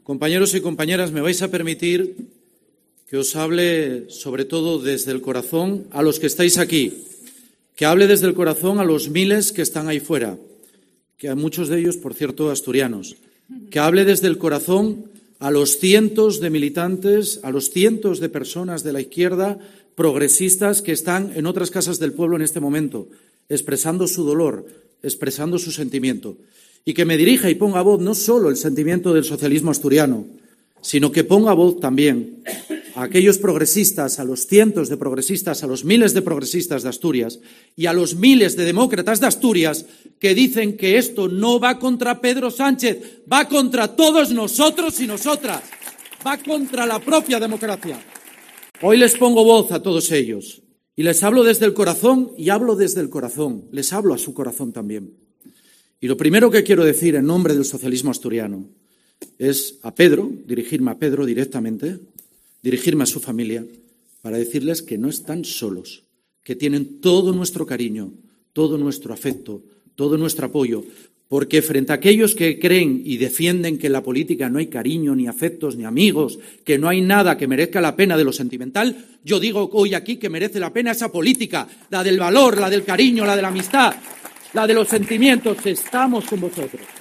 Compañeros y compañeras, me vais a permitir que os hable sobre todo desde el corazón a los que estáis aquí, que hable desde el corazón a los miles que están ahí fuera, que a muchos de ellos, por cierto, asturianos, que hable desde el corazón a los cientos de militantes, a los cientos de personas de la izquierda progresistas que están en otras casas del pueblo en este momento, expresando su dolor, expresando su sentimiento, y que me dirija y ponga voz no solo el sentimiento del socialismo asturiano, sino que ponga voz también a aquellos progresistas, a los cientos de progresistas, a los miles de progresistas de Asturias y a los miles de demócratas de Asturias que dicen que esto no va contra Pedro Sánchez, va contra todos nosotros y nosotras, va contra la propia democracia. Hoy les pongo voz a todos ellos y les hablo desde el corazón y hablo desde el corazón, les hablo a su corazón también. Y lo primero que quiero decir en nombre del socialismo asturiano es a Pedro, dirigirme a Pedro directamente, dirigirme a su familia, para decirles que no están solos, que tienen todo nuestro cariño, todo nuestro afecto, todo nuestro apoyo, porque frente a aquellos que creen y defienden que en la política no hay cariño, ni afectos, ni amigos, que no hay nada que merezca la pena de lo sentimental, yo digo hoy aquí que merece la pena esa política, la del valor, la del cariño, la de la amistad, la de los sentimientos. Estamos con vosotros.